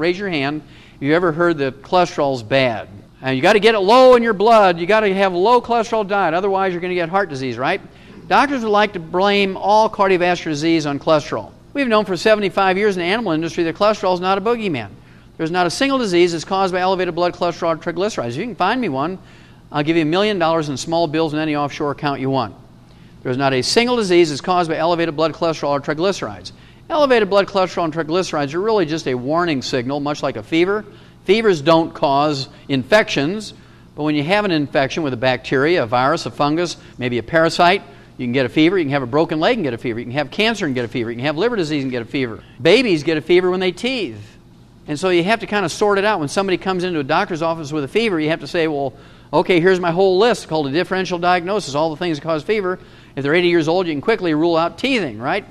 raise your hand if you ever heard that cholesterol's bad. And you got to get it low in your blood. You got to have a low cholesterol diet. Otherwise, you're going to get heart disease, right? Doctors would like to blame all cardiovascular disease on cholesterol. We've known for 75 years in the animal industry that cholesterol is not a boogeyman. There's not a single disease that's caused by elevated blood cholesterol or triglycerides. If you can find me one, I'll give you $1 million in small bills in any offshore account you want. There's not a single disease that's caused by elevated blood cholesterol or triglycerides. Elevated blood cholesterol and triglycerides are really just a warning signal, much like a fever. Fevers don't cause infections, but when you have an infection with a bacteria, a virus, a fungus, maybe a parasite, you can get a fever. You can have a broken leg and get a fever. You can have cancer and get a fever. You can have liver disease and get a fever. Babies get a fever when they teeth. And so you have to kind of sort it out. When somebody comes into a doctor's office with a fever, you have to say, well, okay, here's my whole list called a differential diagnosis, all the things that cause fever. If they're 80 years old, you can quickly rule out teething, right?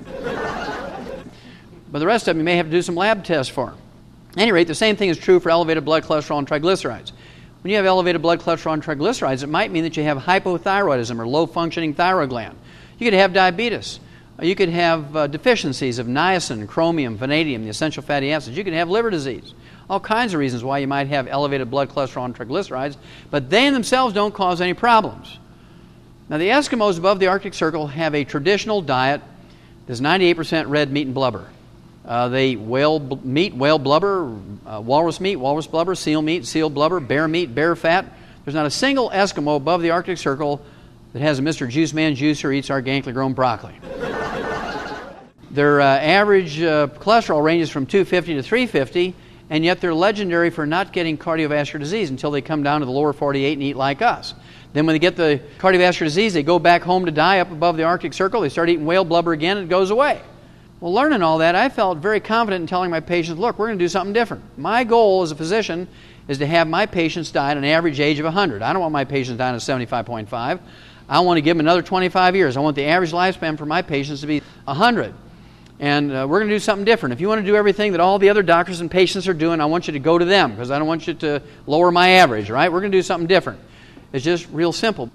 But the rest of them, you may have to do some lab tests for. At any rate, the same thing is true for elevated blood cholesterol and triglycerides. When you have elevated blood cholesterol and triglycerides, it might mean that you have hypothyroidism or low-functioning thyroid gland. You could have diabetes. You could have deficiencies of niacin, chromium, vanadium, the essential fatty acids. You could have liver disease. All kinds of reasons why you might have elevated blood cholesterol and triglycerides, but they in themselves don't cause any problems. Now, the Eskimos above the Arctic Circle have a traditional diet that's 98% red meat and blubber. They eat whale meat, whale blubber, walrus meat, walrus blubber, seal meat, seal blubber, bear meat, bear fat. There's not a single Eskimo above the Arctic Circle that has a Mr. Juice Man juicer or eats organically grown broccoli. Their average cholesterol ranges from 250 to 350, and yet they're legendary for not getting cardiovascular disease until they come down to the lower 48 and eat like us. Then when they get the cardiovascular disease, they go back home to die up above the Arctic Circle. They start eating whale blubber again, and it goes away. Well, learning all that, I felt very confident in telling my patients, look, we're going to do something different. My goal as a physician is to have my patients die at an average age of 100. I don't want my patients dying at 75.5. I want to give them another 25 years. I want the average lifespan for my patients to be 100. And we're going to do something different. If you want to do everything that all the other doctors and patients are doing, I want you to go to them because I don't want you to lower my average, right? We're going to do something different. It's just real simple.